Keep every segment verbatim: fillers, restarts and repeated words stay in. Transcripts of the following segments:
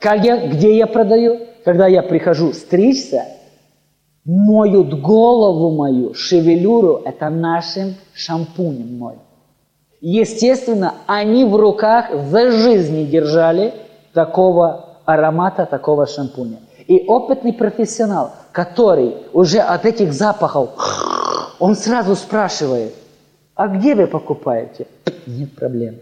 Как я, где я продаю? Когда я прихожу стричься, моют голову мою, шевелюру, это нашим шампунем моют. Естественно, они в руках за жизнь не держали такого аромата, такого шампуня. И опытный профессионал, который уже от этих запахов, он сразу спрашивает, а где вы покупаете? Нет проблем.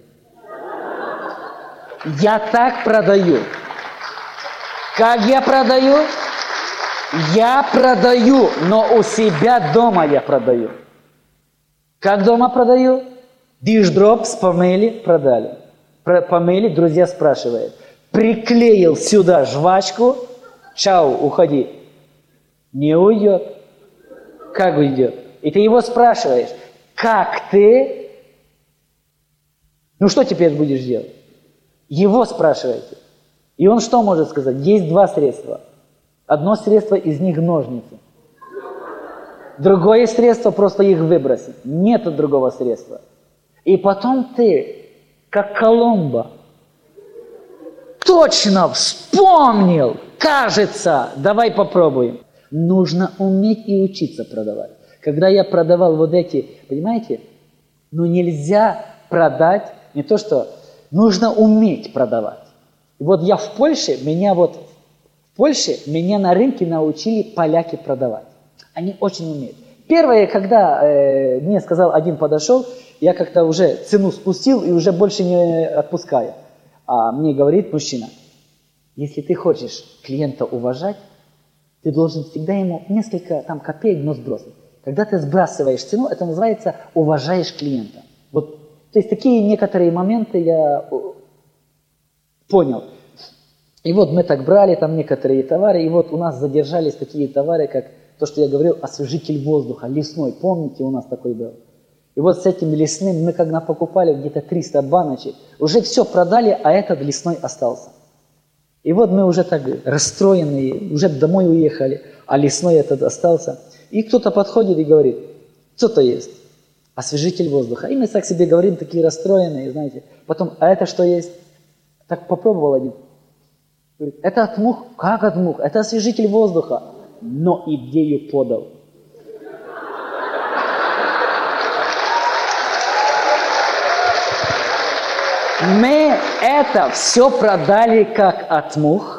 Я так продаю. Как я продаю? Я продаю, но у себя дома я продаю. Как дома продаю? Диш-дроп помыли, продали. Помыли, друзья спрашивают. Приклеил сюда жвачку, чау, уходи. Не уйдет. Как уйдет? И ты его спрашиваешь, как ты? Ну что теперь будешь делать? Его спрашиваете. И он что может сказать? Есть два средства. Одно средство из них ножницы. Другое средство просто их выбросить. Нету другого средства. И потом ты, как Колумба, точно вспомнил, кажется, давай попробуем. Нужно уметь и учиться продавать. Когда я продавал вот эти, понимаете, ну нельзя продать, не то что, нужно уметь продавать. И вот я в Польше, меня вот, в Польше меня на рынке научили поляки продавать. Они очень умеют. Первое, когда э, мне сказал, один подошел, я как-то уже цену спустил и уже больше не отпускаю. А мне говорит мужчина, если ты хочешь клиента уважать, ты должен всегда ему несколько там копеек, но сбросить. Когда ты сбрасываешь цену, это называется уважаешь клиента. Вот, то есть такие некоторые моменты я понял. И вот мы так брали там некоторые товары, и вот у нас задержались такие товары, как то, что я говорил, освежитель воздуха, лесной. Помните, у нас такой был? И вот с этим лесным мы когда покупали где-то триста баночек, уже все продали, а этот лесной остался. И вот мы уже так расстроенные, уже домой уехали, а лесной этот остался. И кто-то подходит и говорит, что-то есть, освежитель воздуха. И мы так себе говорим, такие расстроенные, знаете. Потом, а это что есть? Так попробовал один. Говорит, это от мух? Как от мух? Это освежитель воздуха. Но идею подал. Мы это все продали как от мух.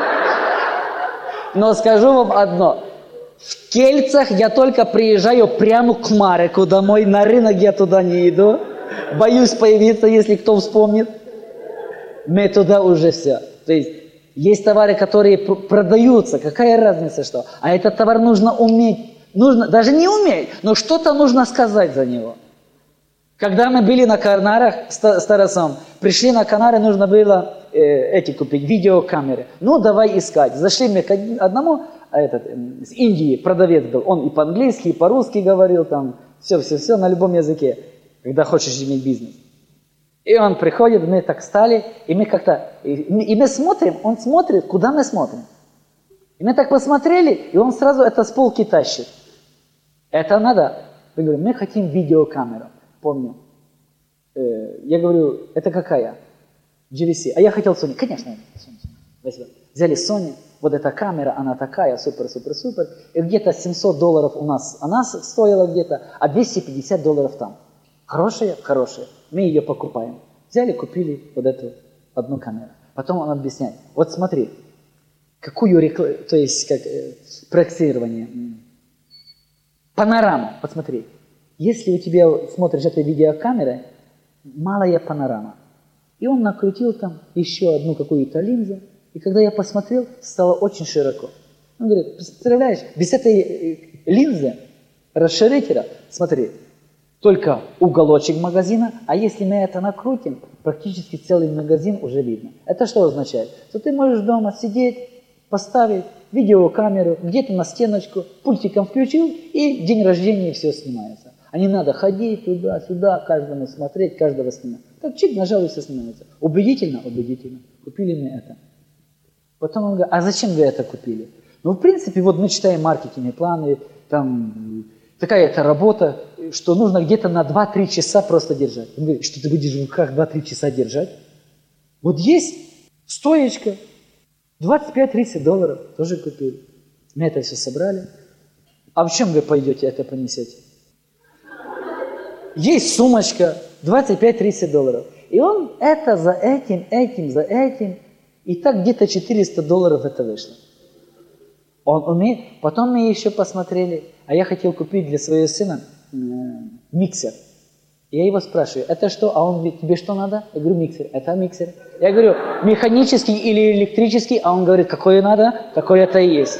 Но скажу вам одно. В Кельцах я только приезжаю прямо к Мареку домой. На рынок я туда не иду. Боюсь появиться, если кто вспомнит. Мы туда уже все. То есть есть товары, которые продаются. Какая разница что? А этот товар нужно уметь. Нужно, даже не уметь, но что-то нужно сказать за него. Когда мы были на Канарах с Тарасом, пришли на Канары, нужно было э, эти купить, видеокамеры. Ну, давай искать. Зашли мы к одному, а этот, э, с Индии продавец был. Он и по-английски, и по-русски говорил, там, все-все-все на любом языке, когда хочешь иметь бизнес. И он приходит, мы так стали, и мы как-то, и, и мы смотрим, он смотрит, куда мы смотрим. И мы так посмотрели, и он сразу это с полки тащит. Это надо? Мы говорим, мы хотим видеокамеру. Помню. Э, я говорю, это какая? джи ви си. А я хотел Sony. Конечно, Sony. Взяли Sony, вот эта камера, она такая, супер-супер-супер. И где-то семьсот долларов у нас, она стоила где-то, а двести пятьдесят долларов там. Хорошая? Хорошая. Мы ее покупаем. Взяли, купили вот эту одну камеру. Потом он объясняет. Вот смотри, какую рекламу, то есть как э, проектирование. Панорама, посмотри. Если у тебя, смотришь этой видеокамерой, малая панорама. И он накрутил там еще одну какую-то линзу. И когда я посмотрел, стало очень широко. Он говорит, представляешь, без этой линзы, расширителя, смотри, только уголочек магазина, а если мы это накрутим, практически целый магазин уже видно. Это что означает? Что ты можешь дома сидеть, поставить видеокамеру, где-то на стеночку, пультиком включил, и день рождения и все снимается. А не надо ходить туда-сюда, каждому смотреть, каждого снимать. Так чик, нажал и все снимается. Убедительно? Убедительно. Купили мы это. Потом он говорит, а зачем вы это купили? Ну, в принципе, вот мы читаем маркетинговые планы, там такая-то работа, что нужно где-то на два-три часа просто держать. Он говорит, что ты будешь в руках два-три часа держать? Вот есть стоечка, двадцать пять тридцать долларов тоже купили. Мы это все собрали. А в чем вы пойдете это понесете? Есть сумочка, двадцать пять тридцать долларов. И он это за этим, этим, за этим. И так где-то четыреста долларов это вышло. Он умеет. Потом мы еще посмотрели, а я хотел купить для своего сына э, миксер. Я его спрашиваю, это что? А он говорит, тебе что надо? Я говорю, миксер. Это миксер. Я говорю, механический или электрический? А он говорит, какое надо? Такое это и есть.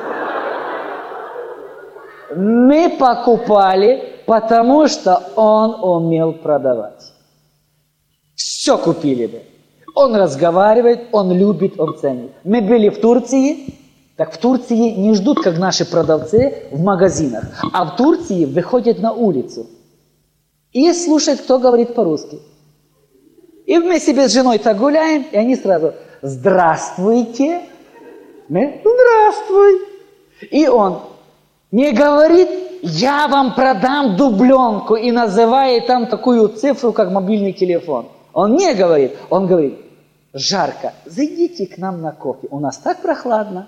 Мы покупали, потому что он умел продавать. Все купили бы. Он разговаривает, он любит, он ценит. Мы были в Турции, так в Турции не ждут, как наши продавцы в магазинах, а в Турции выходят на улицу и слушают, кто говорит по-русски. И мы себе с женой так гуляем, и они сразу «Здравствуйте!» Мы «Здравствуй!» И он не говорит «Я вам продам дубленку» и называет там такую цифру, как мобильный телефон. Он не говорит, он говорит «Жарко, зайдите к нам на кофе, у нас так прохладно».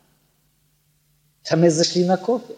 А мы зашли на кофе.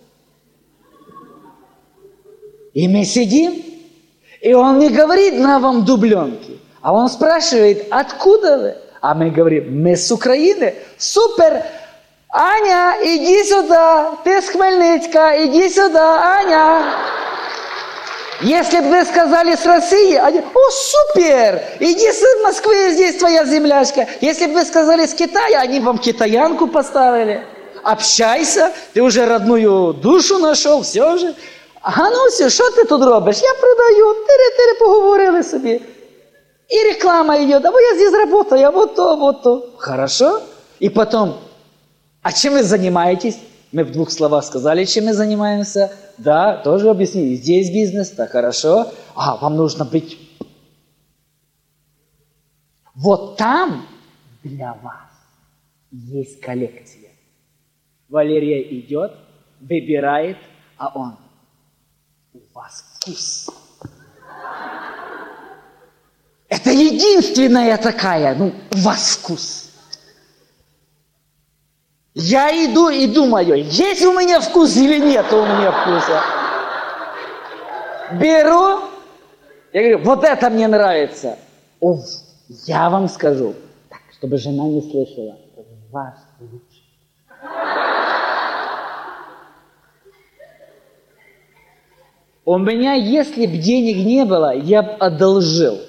И мы сидим, и он не говорит «На вам дубленки», а он спрашивает «Откуда вы?» А мы говорим «Мы с Украины». Супер! Аня, иди сюда, ты с Хмельницка, иди сюда, Аня. Если бы вы сказали с России, они, о, супер, иди с Москвы, здесь твоя землячка. Если бы вы сказали с Китая, они вам китаянку поставили. Общайся, ты уже родную душу нашел, все же. А ну все, що ти тут робиш? Я продаю, тири-тири, поговорили собі. И реклама идет, а вот я здесь работаю, а вот то, вот то. Хорошо. И потом... А чем вы занимаетесь? Мы в двух словах сказали, чем мы занимаемся. Да, тоже объяснили. Здесь бизнес, да, хорошо. А, вам нужно быть... Вот там для вас есть коллекция. Валерия идет, выбирает, а он... У вас вкус. Это единственная такая, ну, у вас вкус. Я иду и думаю, есть у меня вкус или нет у меня вкуса. Беру, я говорю, вот это мне нравится. О, я вам скажу, так, чтобы жена не слышала, ваш лучше. У меня, если бы денег не было, я бы одолжил.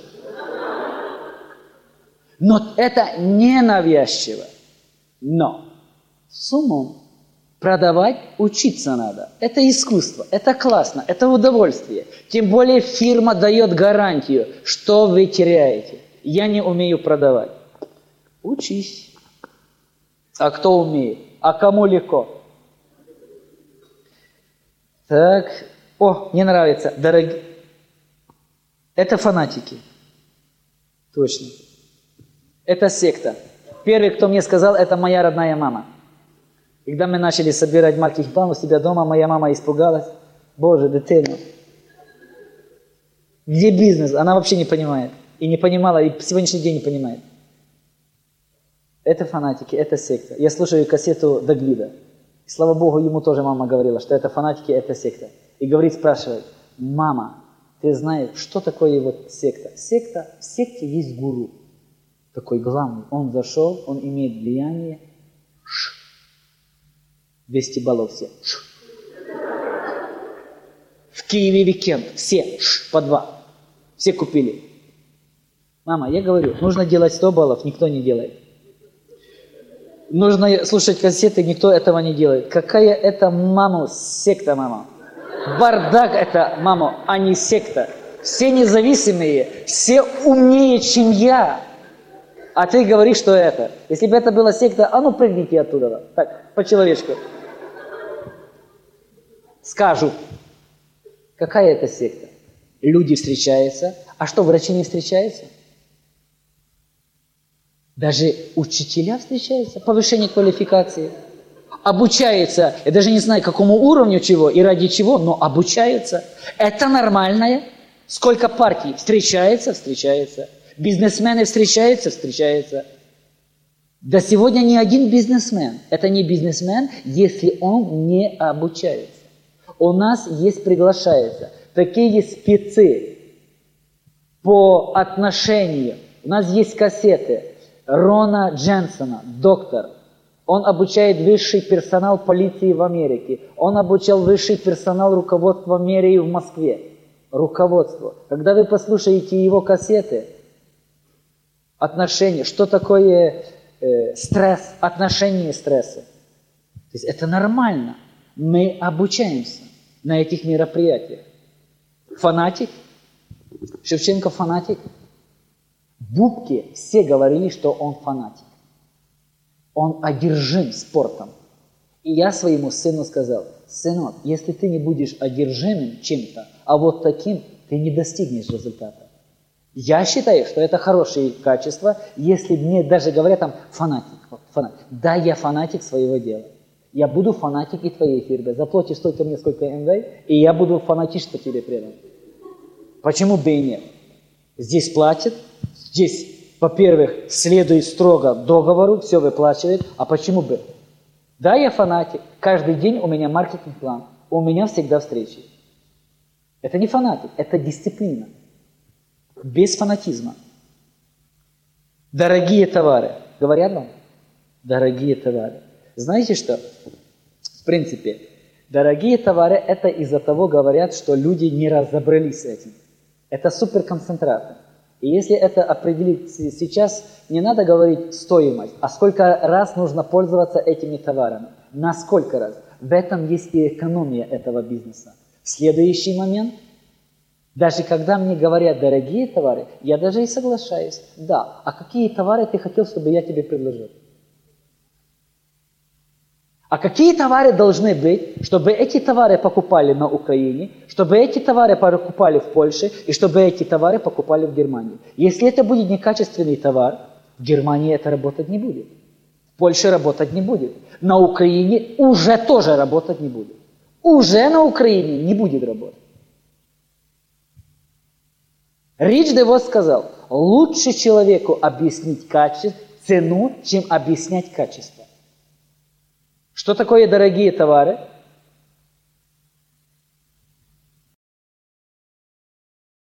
Но это не навязчиво. Но с умом продавать учиться надо. Это искусство, это классно, это удовольствие. Тем более фирма дает гарантию, что вы теряете. Я не умею продавать. Учись. А кто умеет? А кому легко? Так, о, не нравится. Дорогие. Это фанатики. Точно. Это секта. Первый, кто мне сказал, это моя родная мама. Когда мы начали собирать маркетинг-план у себя дома, моя мама испугалась. Боже, дитина. Где бизнес? Она вообще не понимает. И не понимала, и по сегодняшний день не понимает. Это фанатики, это секта. Я слушаю кассету Дагвида. И, слава Богу, ему тоже мама говорила, что это фанатики, это секта. И говорит, спрашивает, мама, ты знаешь, что такое вот секта? Секта, в секте есть гуру. Такой главный. Он зашел, он имеет влияние. двести баллов все. В Киеве уикенд. Все по два. Все купили. Мама, я говорю, нужно делать сто баллов, никто не делает. Нужно слушать кассеты, никто этого не делает. Какая это, мама, секта, мама? Бардак это, мама, а не секта. Все независимые, все умнее, чем я. А ты говоришь, что это. Если бы это была секта, а ну прыгните оттуда. Так, по-человечку. Скажу. Какая это секта? Люди встречаются. А что, врачи не встречаются? Даже учителя встречаются. Повышение квалификации. Обучаются. Я даже не знаю, какому уровню чего и ради чего, но обучаются. Это нормальное. Сколько партий встречается, встречается. Бизнесмены встречаются, встречаются. Да сегодня ни один бизнесмен, это не бизнесмен, если он не обучается. У нас есть, приглашается, такие спецы по отношению. У нас есть кассеты Рона Дженсона, доктор. Он обучает высший персонал полиции в Америке. Он обучал высший персонал руководства мэрии в Москве. Руководство. Когда вы послушаете его кассеты, отношения, что такое э, стресс, отношения стресса. То есть это нормально. Мы обучаемся на этих мероприятиях. Фанатик, Шевченко фанатик. В Бубке все говорили, что он фанатик. Он одержим спортом. И я своему сыну сказал: сынок, если ты не будешь одержимым чем-то, а вот таким, ты не достигнешь результата. Я считаю, что это хорошие качества, если мне даже говорят там фанатик. Вот, фанатик. Да, я фанатик своего дела. Я буду фанатик и твоей фирмы. Заплатишь столько мне, сколько МВ, и я буду фанатично тебе предан. Почему бы и нет? Здесь платят, здесь, во-первых, следует строго договору, все выплачивает, а почему бы? Да, я фанатик, каждый день у меня маркетинг-план, у меня всегда встречи. Это не фанатик, это дисциплина. Без фанатизма. Дорогие товары. Говорят вам? Дорогие товары. Знаете что? В принципе, дорогие товары, это из-за того говорят, что люди не разобрались с этим. Это суперконцентраты. И если это определить сейчас, не надо говорить стоимость, а сколько раз нужно пользоваться этими товарами. На сколько раз. В этом есть и экономия этого бизнеса. Следующий момент. Даже когда мне говорят дорогие товары, я даже и соглашаюсь. Да, а какие товары ты хотел, чтобы я тебе предложил? А какие товары должны быть, чтобы эти товары покупали на Украине, чтобы эти товары покупали в Польше и чтобы эти товары покупали в Германии? Если это будет некачественный товар, в Германии это работать не будет. В Польше работать не будет. На Украине уже тоже работать не будет. Уже на Украине не будет работать. Рич Девос сказал: лучше человеку объяснить качество, цену, чем объяснять качество. Что такое дорогие товары?